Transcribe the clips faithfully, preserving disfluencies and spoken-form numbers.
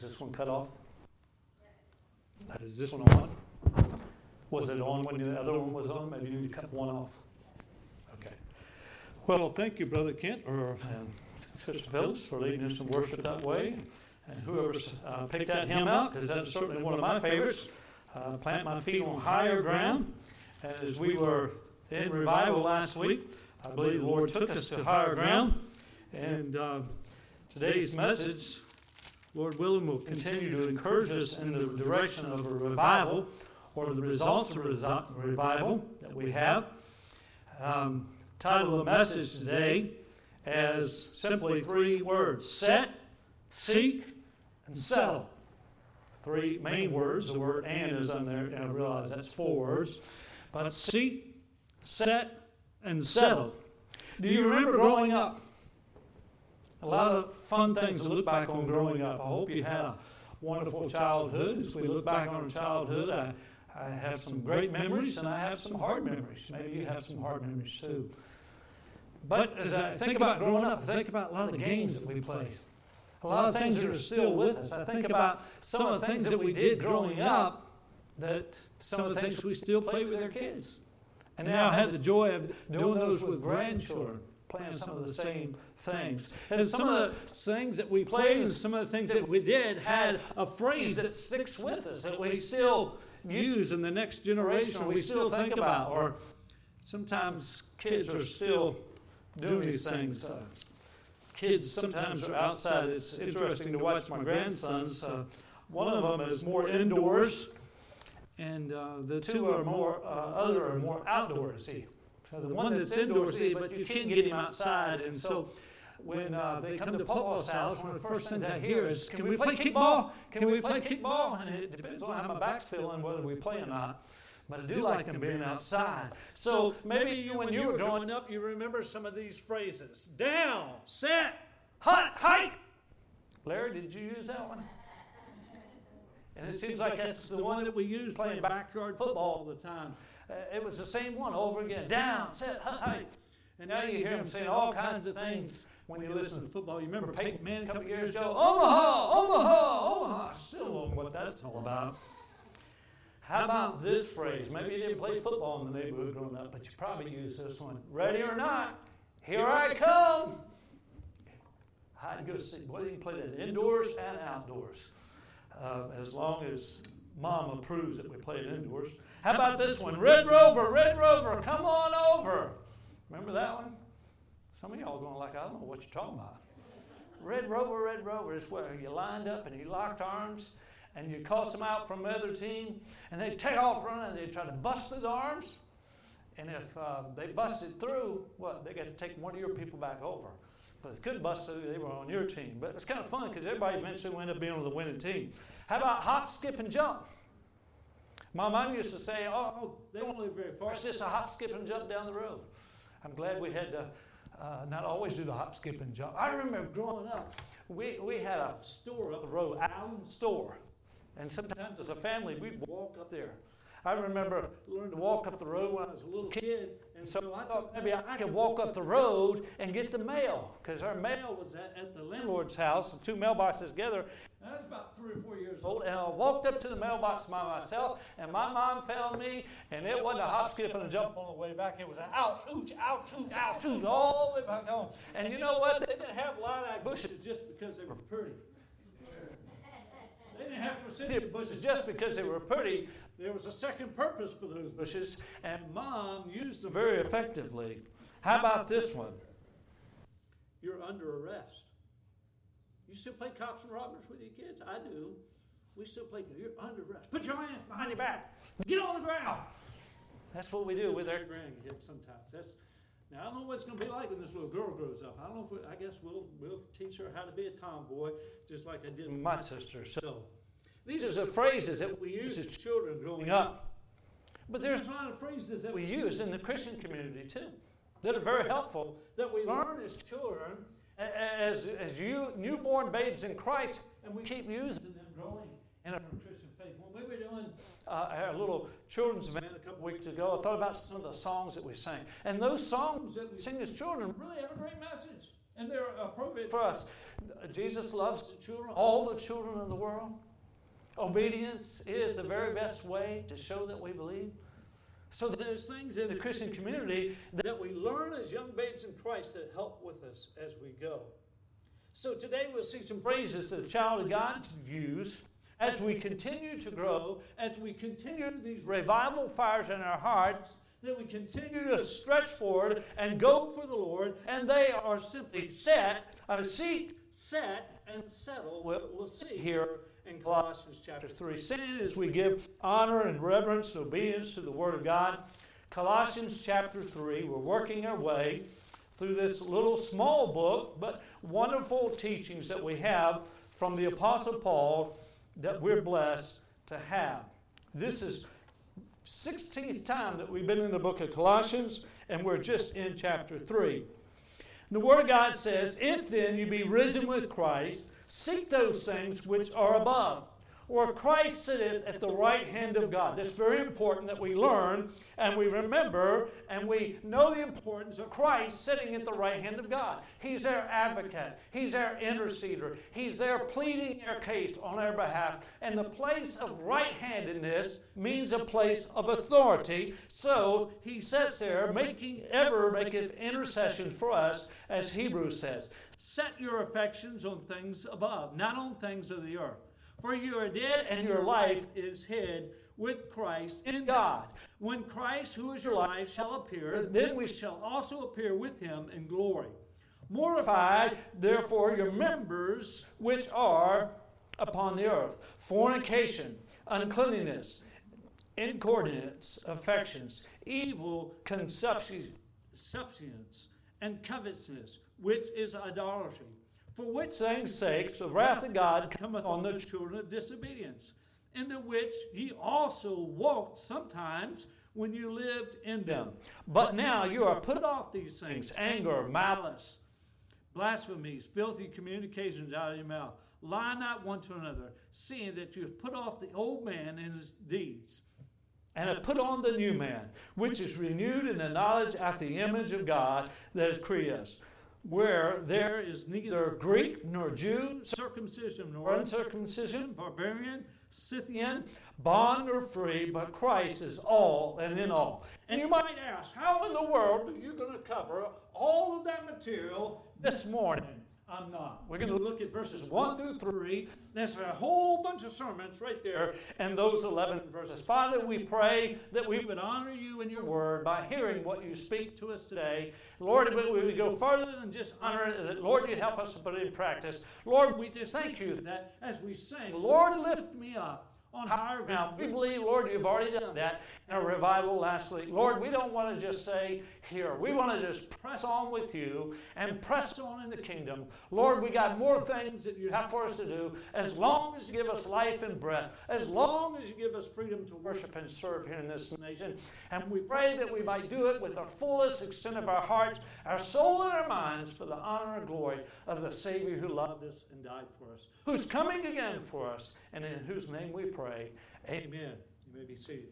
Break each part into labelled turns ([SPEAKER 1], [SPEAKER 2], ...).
[SPEAKER 1] Is this one cut off? Is this one on? Was it on when the other one was on? Maybe you need to cut one off. Okay. Well, thank you, Brother Kent, or and Sister Phillips, for leading us in worship that way. And whoever's uh, picked that hymn out, because that's certainly one of my favorites, uh, Plant My Feet on Higher Ground. And as we were in revival last week, I believe the Lord took us to higher ground. And uh, today's message, Lord willing, will continue to encourage us in the direction of a revival, or the results of resi- revival that we have. Um, title of the message today as simply three words: set, seek, and settle. Three main words. The word "and" is on there, and I realize that's four words. But seek, set, and settle. Do you remember growing up? A lot of fun things to look back on growing up. I hope you had a wonderful childhood. As we look back on our childhood, I, I have some great memories, and I have some hard memories. Maybe you have some hard memories too. But as I think about growing up, I think about a lot of the games that we played. A lot of things that are still with us. I think about some of the things that we did growing up, that some of the things we still play with our kids. And now I have the joy of doing those with grandchildren, playing some of the same things. And some of the things that we played and some of the things that we did had a phrase that sticks with us, that we still use in the next generation, or we still think about. Or sometimes kids are still doing these things. Uh, kids sometimes are outside. It's interesting to watch my grandsons. Uh, one of them is more indoors, and uh, the two are more, uh, other are more outdoorsy. So the one that's indoorsy, but you can't get him outside. And so when uh, they come to Papa's house, one of the first things I hear is, "Can we play kickball? Can we play kickball?" And it depends on how my back's feeling, whether we play or not. But I do like them being outside. So maybe you, when you were growing up, you remember some of these phrases. Down, set, hut, hike. Larry, did you use that one? And it seems like that's the one that we use playing backyard football all the time. Uh, it was the same one over again. Down, set, hut, hike. And now you hear them saying all kinds of things when you listen to football. You remember Peyton Manning a couple years ago? Omaha, Omaha, Omaha. I still don't know what that's all about. How about this phrase? Maybe you didn't play football in the neighborhood growing up, but you probably used this one. Ready or not, here I come. Hide and go to see. Boy, you can play that indoors and outdoors, uh, as long as Mom approves that we play it indoors. How about this one? Red Rover, Red Rover, come on over. Remember that one? Some of y'all are going like, I don't know what you're talking about. Red Rover, Red Rover is where you lined up and you locked arms, and you cuss them out from the other team, and they take off running, and they try to bust through the arms. And if uh, they busted through, what? They got to take one of your people back over. But if they couldn't bust through, they were on your team. But it's kind of fun because everybody eventually wound up being on the winning team. How about hop, skip, and jump? My mom used to say, oh, they won't live very far. It's just a hop, skip, and jump down the road. I'm glad we had to uh, not always do the hop, skip, and jump. I remember growing up, we, we had a store up the road, Allen Store. And sometimes as a family, we'd walk up there. I remember learning to walk up the road when I was a little kid, and so I thought maybe I could walk up the road and get the mail, because our mail was at, at the landlord's house, the two mailboxes together. And I was about three or four years old, and I walked up to the mailbox by myself, and my mom found me, and it wasn't a hop, skip, and a jump on the way back. It was an ouch, ooch, ouch, ooch, ouch, ooch, all the way back home. And you know what? They didn't have lilac bushes just because they were pretty. They didn't have forsythia bushes just because they were pretty. There was a second purpose for those bushes, and Mom used them very effectively. How about this one? You're under arrest. You still play cops and robbers with your kids? I do. We still play. You're under arrest. Put your hands behind your back. Get on the ground. That's what we do with our grandkids sometimes. That's Now, I don't know what it's going to be like when this little girl grows up. I don't know if we, I guess we'll we'll teach her how to be a tomboy, just like I did with my sister. So these are the phrases that we use as children growing up. But there's a lot of phrases that we use in the Christian community too, that are very helpful, that we learn as children, as, as you, newborn babes in Christ, and we keep using them growing in our Christian faith. When we were doing uh, our little children's event a couple weeks ago, I thought about some of the songs that we sang. And those songs that we sing as children really have a great message. and they're appropriate for us. Jesus loves the children, all the children of the world. Obedience is the very best way to show that we believe. So there's things in the Christian community that we learn as young babes in Christ that help with us as we go. So today we'll see some phrases that a child of God can use as we continue to grow, as we continue these revival fires in our hearts, that we continue to stretch forward and go for the Lord, and they are simply set, uh, seek, set, and settle. We'll, we'll see here in Colossians chapter three. Saying as we give honor and reverence and obedience to the Word of God, Colossians chapter three, we're working our way through this little small book, but wonderful teachings that we have from the Apostle Paul that we're blessed to have. This is sixteenth time that we've been in the book of Colossians, and we're just in chapter three. The Word of God says, "If then you be risen with Christ, seek those things which are above, where Christ sitteth at the right hand of God." That's very important that we learn and we remember and we know the importance of Christ sitting at the right hand of God. He's our advocate. He's our interceder. He's there pleading our case on our behalf. And the place of right-handedness means a place of authority. So he sits there, making ever maketh intercession for us, as Hebrews says. Set your affections on things above, not on things of the earth. For you are dead, and your life is hid with Christ in God. When Christ, who is your life, shall appear, then we shall also appear with him in glory. Mortify, therefore, your members which are upon the earth: fornication, uncleanness, inordinate affections, evil concupiscence, and covetousness, which is idolatry. For which things' sakes the wrath of God cometh on the children of disobedience, in the which ye also walked sometimes when you lived in them. But now you are put off these things: anger, malice, blasphemies, filthy communications out of your mouth. Lie not one to another, seeing that you have put off the old man and his deeds, and have put on the new man, which is renewed in the knowledge after the image of God that has created us, where there is neither Greek nor Jew, circumcision nor uncircumcision, barbarian, Scythian, bond or free, but Christ is all and in all. And you might ask, how in the world are you going to cover all of that material this morning? I'm not. We're going to look at verses one through three. There's a whole bunch of sermons right there, and those eleven verses. Father, we pray that we would honor you in your word by hearing what you speak to us today. Lord, we would go further than just honor it, that, Lord, you'd help us to put it in practice. Lord, we just thank you that as we sing, Lord, lift me up on higher ground. We believe, Lord, you've already done that in a revival last week. Lord, we don't want to just say here. We want to just press on with you and press on in the kingdom. Lord, we got more things that you have for us to do, as long as you give us life and breath, as long as you give us freedom to worship and serve here in this nation. And we pray that we might do it with the fullest extent of our hearts, our soul, and our minds for the honor and glory of the Savior who loved us and died for us, who's coming again for us, and in whose name we pray. Amen. You may be seated.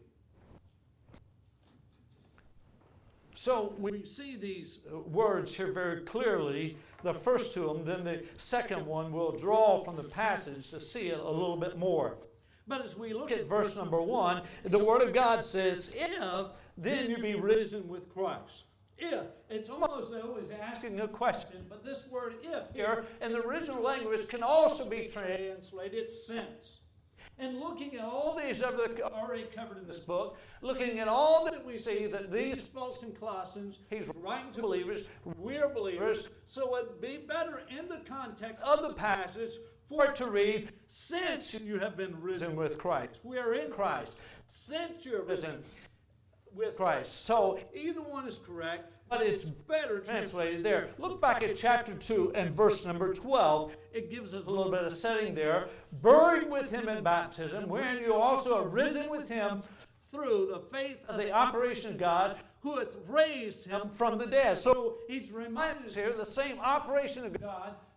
[SPEAKER 1] So we see these words here very clearly, the first two of them, then the second one we'll draw from the passage to see it a little bit more. But as we look at verse number one, the Word of God says, if then you be risen with Christ. If. It's almost though he's asking a question, but this word if here in the original language can also be translated since. And looking at all these other already covered in this book, looking at all that we see that these folks in Colossians, he's writing to believers, we're believers, so it'd be better in the context of the passage for it to read, since you have been risen with Christ. We are in Christ. Since you're risen with Christ. So either one is correct, but it's better translated there. Look back at chapter two and verse number twelve. It gives us a little bit of setting there. Buried with him in baptism, wherein you also are risen with him through the faith of the operation of God, who hath raised him from the dead. So he's reminding us here the same operation of God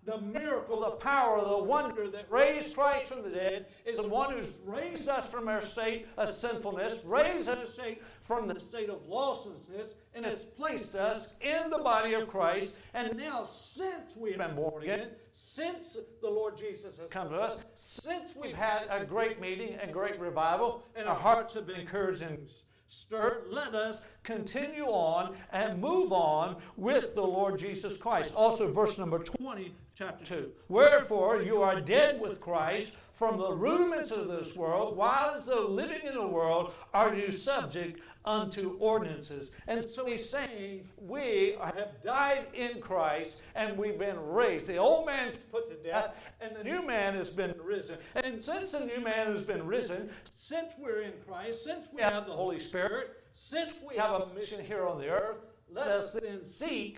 [SPEAKER 1] the miracle, the power, the wonder that raised Christ from the dead is the one who's raised us from our state of sinfulness, raised us from the state of lawlessness, and has placed us in the body of Christ. And now, since we've been born again, since the Lord Jesus has come to us, since we've had a great meeting and great revival, and our hearts have been encouraged and stirred, let us continue on and move on with the Lord Jesus Christ. Also, verse number twenty, chapter two. Wherefore you are dead with Christ from the rudiments of this world, while as though living in the world are you subject unto ordinances. And so he's saying we have died in Christ and we've been raised. The old man's put to death and the new man has been risen. And since the new man has been risen, since we're in Christ, since we have the Holy Spirit, since we have a mission here on the earth, let us then seek,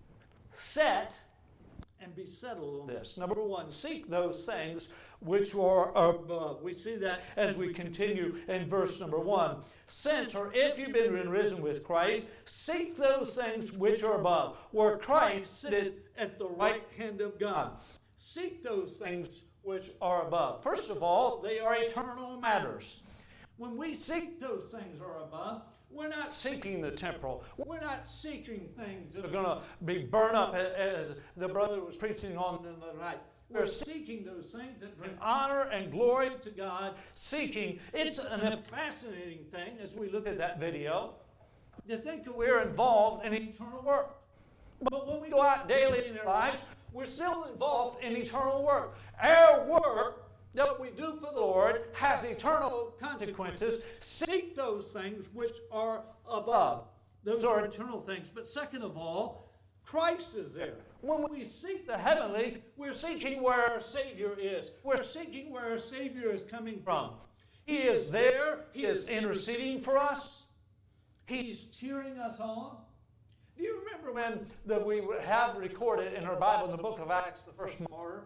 [SPEAKER 1] set, and be settled on this. Number one, seek those things which are above. We see that as we continue in verse number one. Since, or if you've been risen with Christ, seek those things which are above, where Christ sitteth at the right hand of God. Seek those things which are above. First of all, they are eternal matters. When we seek those things are above, we're not seeking the temporal. We're not seeking things that are going to be burned up, as the brother was preaching on the night. We're seeking those things that bring honor and glory to God. Seeking. It's a fascinating thing as we look at that video to think that we're involved in eternal work. But when we go out daily in our lives, we're still involved in eternal work. Our work that we do for the Lord has eternal consequences. Seek those things which are above. Those are eternal things. But second of all, Christ is there. When we seek the heavenly, we're seeking where our Savior is. We're seeking where our Savior is coming from. He is there. He is interceding for us. He's cheering us on. Do you remember when the, we have recorded in our Bible in the book of Acts, the first martyr?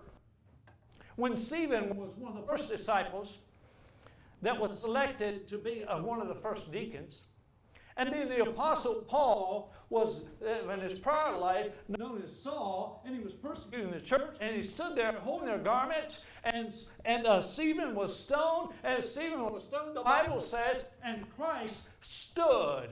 [SPEAKER 1] When Stephen was one of the first disciples that was selected to be uh, one of the first deacons, and then the Apostle Paul was, uh, in his prior life, known as Saul, and he was persecuting the church, and he stood there holding their garments, and, and uh, Stephen was stoned. As Stephen was stoned, the Bible says, and Christ stood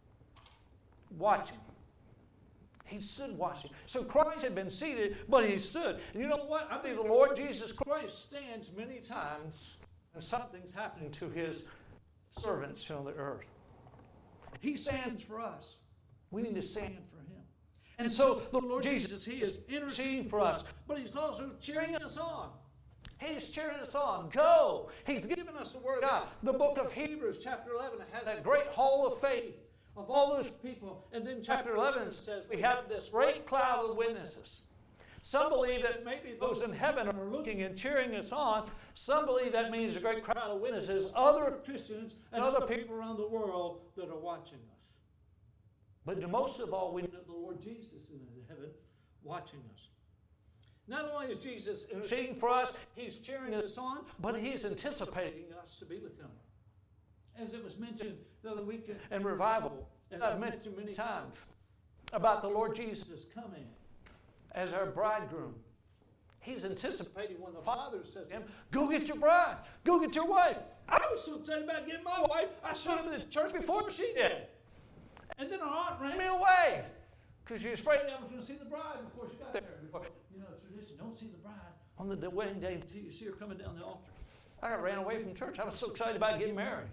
[SPEAKER 1] watching. He stood watching. So Christ had been seated, but he stood. And you know what? I believe the Lord Jesus Christ stands many times and something's happening to his servants here on the earth. He stands for us. We need to stand for him. And so the Lord Jesus, he is interceding for us, but he's also cheering us on. He's cheering us on. Go. He's given us the word of God. The book of Hebrews, chapter eleven, has that great hall of faith of all those people. And then chapter eleven says we have this great cloud of witnesses. Some believe that maybe those in heaven are looking and cheering us on. Some believe that means a great crowd of witnesses, other Christians and other people around the world that are watching us. But most of all, we know the Lord Jesus in heaven watching us. Not only is Jesus interceding for us, he's cheering us on, but he's anticipating us to be with him. As it was mentioned the other week in revival, as I've mentioned many times, about the Lord Jesus coming as our bridegroom. He's anticipating when the Father says to him, go get your bride, go get your wife. I was so excited about getting my wife, I showed up at the church before she did. And then our aunt ran me away because she was afraid I was going to see the bride before she got there. Before, you know, tradition, don't see the bride on the wedding day until you see her coming down the altar. I ran away from church. I was so excited about getting married.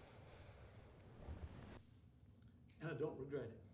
[SPEAKER 1] And I don't regret it.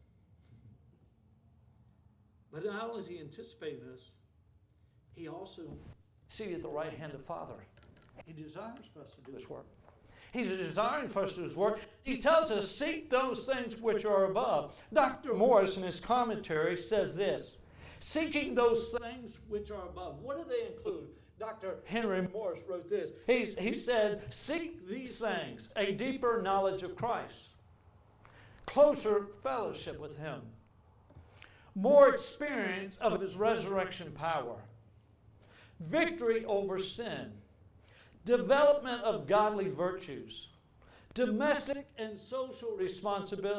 [SPEAKER 1] But not only is he anticipating this, he also seated at the right hand of the Father. He desires for us to do his work. He's desiring for us to do his work. He tells us, seek those things which are above. Doctor Morris, in his commentary, says this, seeking those things which are above. What do they include? Doctor Henry Morris wrote this. He, he said, seek these things, a deeper knowledge of Christ, closer fellowship with him, more experience of his resurrection power, victory over sin, development of godly virtues, domestic and social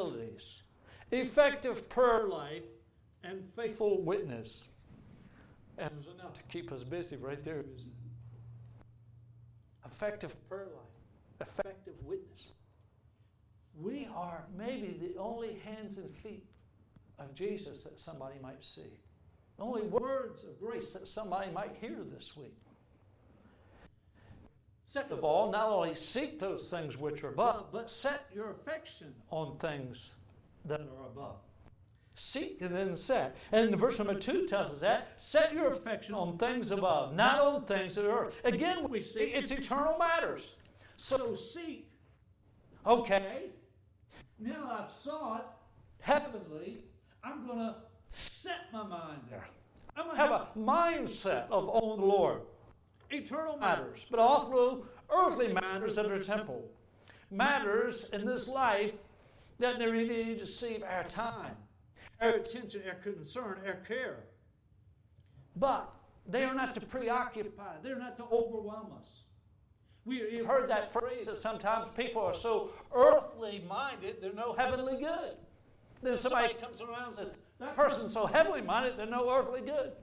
[SPEAKER 1] responsibilities, effective prayer life, and faithful witness, And there's enough to keep us busy right there, isn't it? Effective prayer life, effective witness. We are maybe the only hands and feet of Jesus that somebody might see. Only words of grace that somebody might hear this week. Second of all, not only seek those things which are above, but set your affection on things that are above. Seek and then set. And verse number two tells us that. Set your affection on things above, not on things that are earth. Again, we see it's eternal matters. So seek. Okay. Now I've saw it heavenly. I'm going to set my mind there. I'm going to have a mindset of on the Lord. Eternal matters, but all through earthly matters that are temporal. Matters in this life that they really need to receive our time, our attention, our concern, our care. But they are not to preoccupy. They're not to overwhelm us. We've heard that phrase that sometimes people are so earthly minded, they're no heavenly good. Then somebody comes around and says, that person's so heavenly minded, they're no earthly good.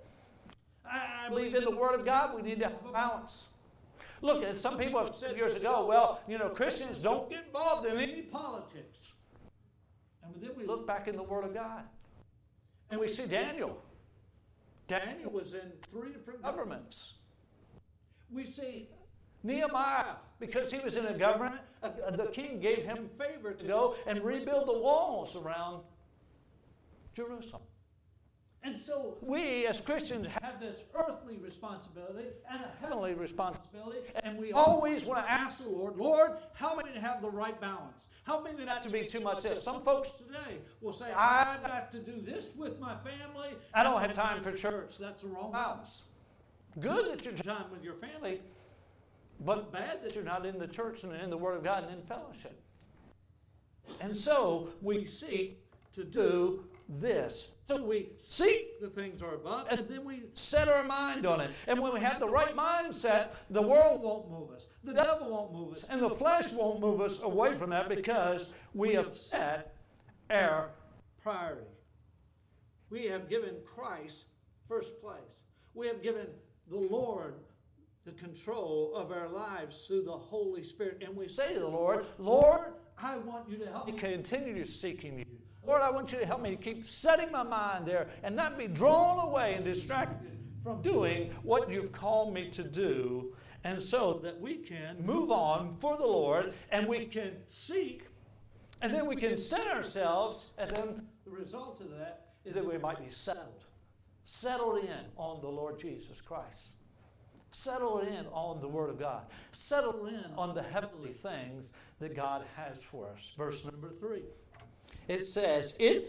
[SPEAKER 1] I believe in the Word of God, we need to have a balance. Look, as some people have said years ago, well, you know, Christians don't get involved in any politics. And then we look back in the Word of God, and we see Daniel. Daniel was in three different governments. We see Nehemiah, because he was in a government, uh, the king gave him favor to go and rebuild the walls around Jerusalem. And so we as Christians have this earthly responsibility and a heavenly responsibility, and we always want to ask the Lord, Lord, help me to have the right balance. Help me not to be too much this. Some folks today will say, I've got to do this with my family. I don't have time for church. That's the wrong balance. Good that you're time with your family, but bad that you're not in the church and in the Word of God and in fellowship. And so we seek to do this. So we seek the things are above, and then we set our mind on it. And when we have the right mindset, the world won't move us. The devil won't move us. And the flesh won't move us away from that because we have set our priority. We have given Christ first place. We have given the Lord the control of our lives through the Holy Spirit. And we say to the Lord, Lord, I want you to help me continue seeking you. Lord, I want you to help me to keep setting my mind there and not be drawn away and distracted from doing what you've called me to do, and so that we can move on for the Lord and we can seek, and then we can set ourselves, and then the result of that is that we might be settled. Settled in on the Lord Jesus Christ. Settled in on the Word of God. Settled in on the heavenly things that God has for us. Verse number three. It says, if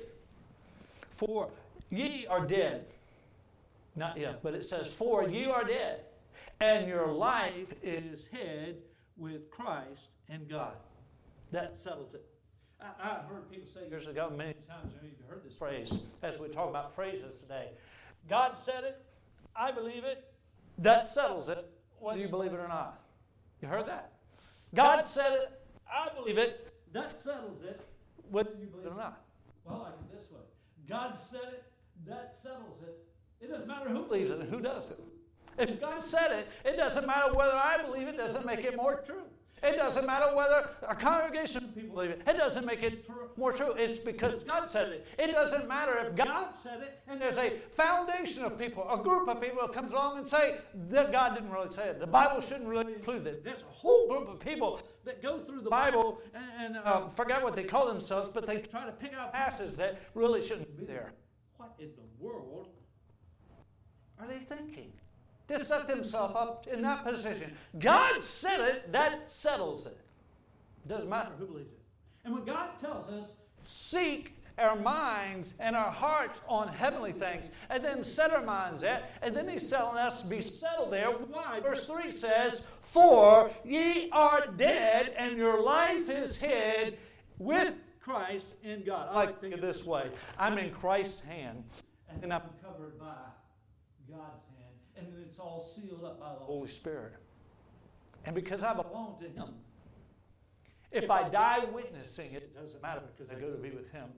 [SPEAKER 1] for ye are dead, not if, but it says, for ye are dead, and your life is hid with Christ in God. That settles it. I, I've heard people say years ago, many times, I've even heard this phrase, as we talk about phrases today. God said it, I believe it, that settles it, whether you believe it or not. You heard that? God said it, I believe it, that settles it, whether you believe it or not. Well, I like it this way. God said it, that settles it. It doesn't matter who believes it and who doesn't. If God said it, it doesn't matter whether I believe it, doesn't make it more true. It doesn't matter whether a congregation of people believe it. It doesn't make it true, more true. It's because God said it. It doesn't matter if God said it and there's a foundation of people, a group of people that comes along and say that God didn't really say it. The Bible shouldn't really include that. There's a whole group of people that go through the Bible and, and uh, forget what they call themselves, but they try to pick out passages that really shouldn't be there. What in the world are they thinking? To set themselves up in that position. God said it, that settles it. Doesn't matter who believes it. And when God tells us, seek our minds and our hearts on heavenly things, and then set our minds at, and then He's telling us to be settled there. Why? Verse three says, for ye are dead, and your life is hid with Christ in God. I like to think of it this way. I'm in Christ's hand, and I'm covered by God's hand. And it's all sealed up by the Holy Spirit. And because I belong to Him, if I die witnessing it, it doesn't matter because I go to be with Him.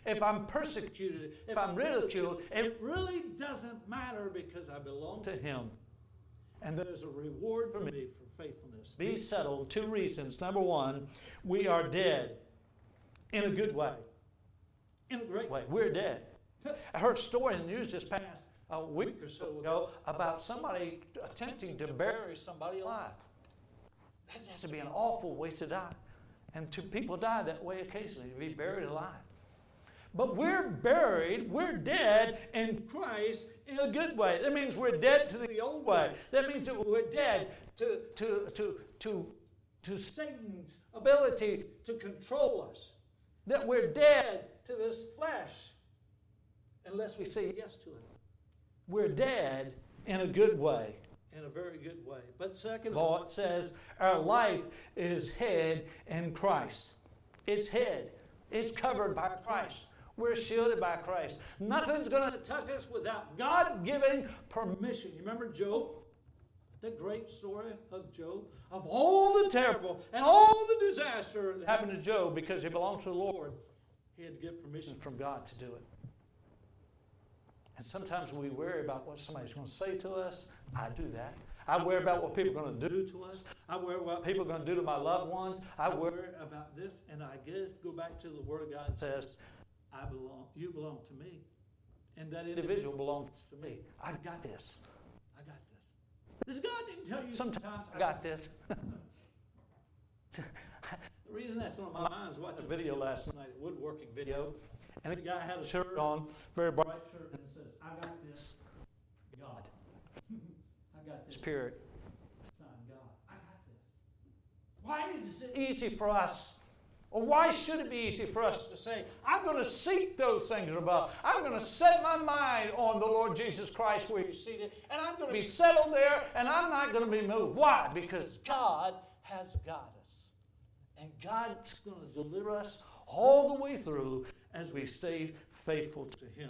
[SPEAKER 1] if I'm persecuted, if I'm ridiculed, it really doesn't matter because I belong to Him. And there's a reward for me for faithfulness. Be settled. Two reasons. Number one, we are dead in a good way. In a great way. We're dead. I heard a story in the news this past a week or so ago about somebody attempting to bury somebody alive. That has to be an awful way to die. And two people die that way occasionally, to be buried alive. But we're buried, we're dead in Christ in a good way. That means we're dead to the old way. That means that we're dead to, to, to, to, to Satan's ability to control us. That we're dead to this flesh unless we say yes to it. We're dead in a good way. In a very good way. But second of all, it says our life is hid in Christ. It's hid. It's covered by Christ. We're shielded by Christ. Nothing's going to touch us without God giving permission. You remember Job? The great story of Job? Of all the terrible and all the disaster that happened to Job because he belonged to the Lord, he had to get permission from God to do it. And sometimes we worry about what somebody's going to say to us. I do that. I worry about what people are going to do to us. I worry about what people are going to do to my loved ones. I worry about this. And I get, go back to the Word of God and says, I belong, you belong to me. And that individual belongs to me. I've got this. I got this. Does God didn't tell you sometimes, sometimes I got this? The reason that's on my mind is I watched a video last night, a woodworking video. And the guy had a shirt on, very bright shirt, and it says, I got this, God. I got this. Spirit. Son, God. I got this. Why is it easy for us, or why should it be easy for us to say, I'm going to seek those things above. I'm going to set my mind on the Lord Jesus Christ where He's seated, and I'm going to be settled there, and I'm not going to be moved. Why? Because God has got us. And God's going to deliver us all the way through as we stay faithful to Him.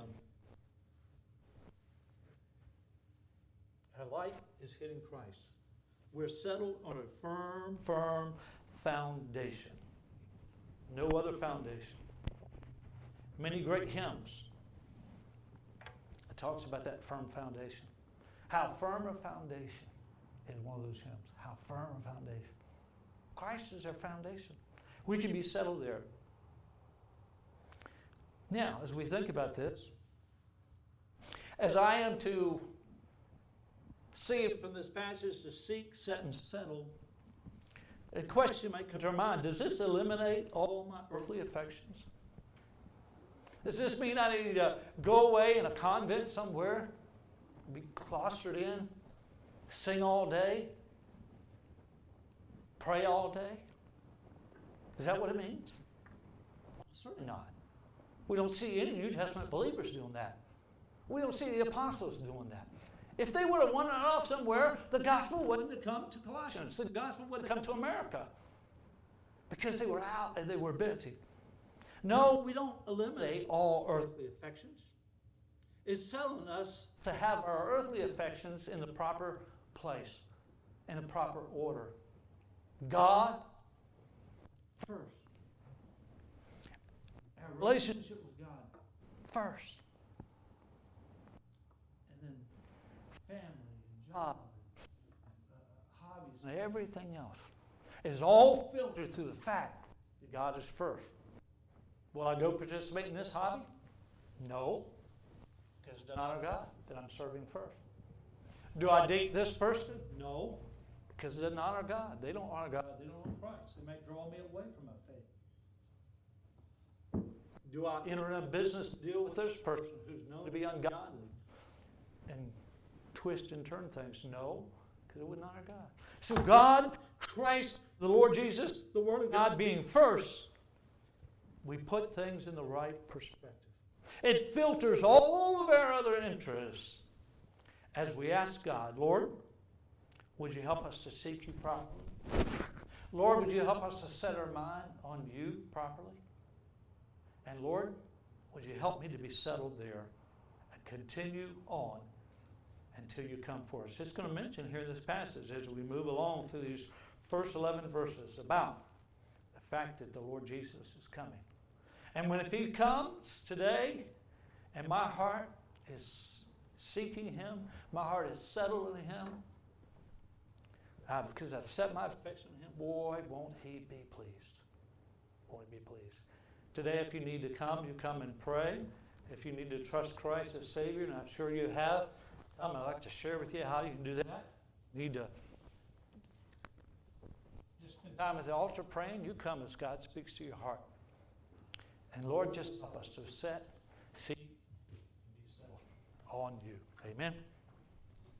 [SPEAKER 1] Our life is hid in Christ. We're settled on a firm, firm foundation. No other foundation. Many great hymns. It talks about that firm foundation. How firm a foundation is one of those hymns. How firm a foundation. Christ is our foundation. We can be settled there. Now, as we think about this, as I am to see from this passage to seek, set, and settle, a question might come to our mind. Does this eliminate all my earthly affections? Does this mean I need to go away in a convent somewhere, be cloistered in, sing all day, pray all day? Is that what it means? Well, certainly not. We don't see any New Testament believers doing that. We don't see the apostles doing that. If they would have wandered off somewhere, the gospel wouldn't have come to Colossians. The gospel wouldn't have come to America. Because they were out and they were busy. No, we don't eliminate all earthly affections. It's telling us to have our earthly affections in the proper place, in the proper order. God first. Our relationship with God first. And then family and job, and, uh, hobbies, and everything else is all filtered through the fact that God is first. Will I go participate in this hobby? No, because it doesn't honor God that I'm serving first. Do I date this person? No, because it doesn't honor God. They don't honor God. They don't honor Christ. They might draw me away from my faith. Do I enter in a business deal with this person who's known to be ungodly and twist and turn things? No, because it wouldn't honor God. So God, Christ, the Lord Jesus, the Word of God being first, we put things in the right perspective. It filters all of our other interests as we ask God, Lord, would you help us to seek you properly? Lord, would you help us to set our mind on you properly? And Lord, would you help me to be settled there and continue on until you come for us? It's going to mention here in this passage as we move along through these first eleven verses about the fact that the Lord Jesus is coming. And when if He comes today, and my heart is seeking Him, my heart is settled in Him, uh, because I've set my affection on Him, boy, won't He be pleased. Won't He be pleased. Today, if you need to come, you come and pray. If you need to trust Christ as Savior, and I'm sure you have, come. I'd like to share with you how you can do that. You need to just spend time at the altar praying. You come as God speaks to your heart. And Lord, just help us to set, seek, and be settled on You. Amen.